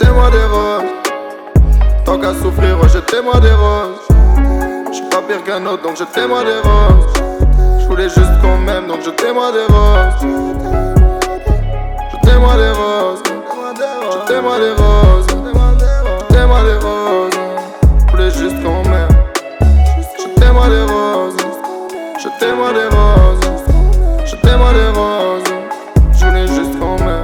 Jetez-moi des roses. Tant qu'à souffrir, ouais, jetez-moi des roses. J'suis pas pire qu'un autre, donc jetez-moi des roses. J'voulais juste qu'on m'aime, donc jetez-moi des roses. Jetez-moi des roses. Jetez-moi des roses. Jetez-moi des roses. J'voulais juste qu'on m'aime. Jetez-moi des roses. Jetez-moi des roses. Jetez-moi des roses. J'voulais juste qu'on m'aime.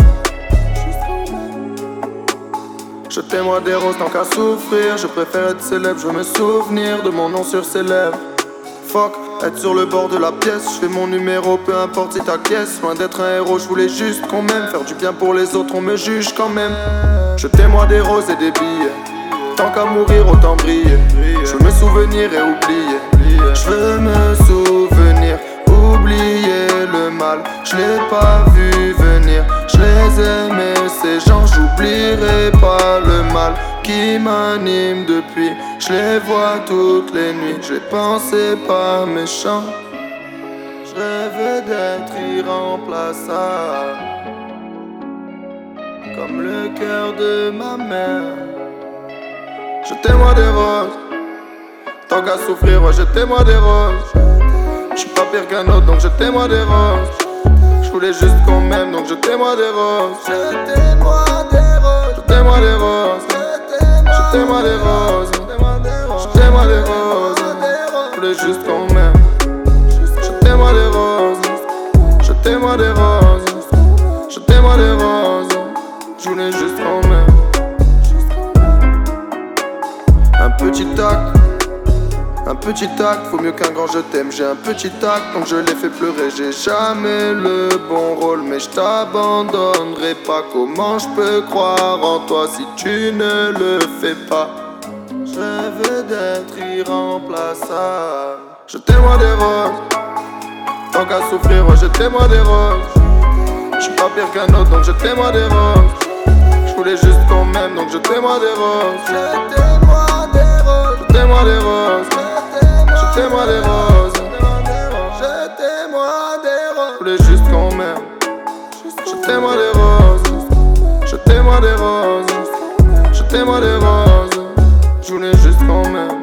Jetez-moi des roses tant qu'à souffrir. Je préfère être célèbre, je veux me souvenir de mon nom sur ses lèvres. Fuck, être sur le bord de la pièce. Je fais mon numéro, peu importe si t'acquiesces. Loin d'être un héros, je voulais juste qu'on m'aime. Faire du bien pour les autres, on me juge quand même. Jetez-moi des roses et des billets. Tant qu'à mourir, autant briller. Je veux me souvenir et oublier. Je veux me souvenir, oublier le mal. Je l'ai pas vu venir. Je les aimais, ces gens, j'oublierai pas le mal qui m'anime depuis. Je les vois toutes les nuits, je les pensais pas méchants. Je rêvais d'être irremplaçable, comme le cœur de ma mère. Jetez-moi des roses, tant qu'à souffrir, ouais, jetez-moi des roses. J'suis pas pire qu'un autre, donc jetez-moi des roses. J'voulais juste qu'on m'aime, donc jetez-moi des roses. Jetez-moi des roses. Jetez-moi des roses. Jetez-moi des roses. Jetez-moi des roses. J'voulais juste qu'on m'aime. Jetez-moi des roses. Jetez-moi des roses. Jetez-moi des roses. J'voulais juste qu'on m'aime. Un petit tac. Un petit tac, vaut mieux qu'un grand je t'aime. J'ai un petit tac, donc je l'ai fait pleurer. J'ai jamais le bon rôle, mais je t'abandonnerai pas. Comment je peux croire en toi si tu ne le fais pas? Je rêve d'être irremplaçable. Jetez-moi des roses. Tant qu'à souffrir, ouais, jetez-moi des roses. J'suis pas pire qu'un autre, donc jetez-moi des roses. J'voulais juste qu'on m'aime, donc jetez-moi des roses. Jetez-moi des roses. Jetez-moi des roses. Jetez-moi des roses. Jetez-moi des roses. J'voulais juste qu'on m'aime. Jetez-moi des roses. Jetez-moi des roses. Jetez-moi des roses. J'voulais juste qu'on m'aime.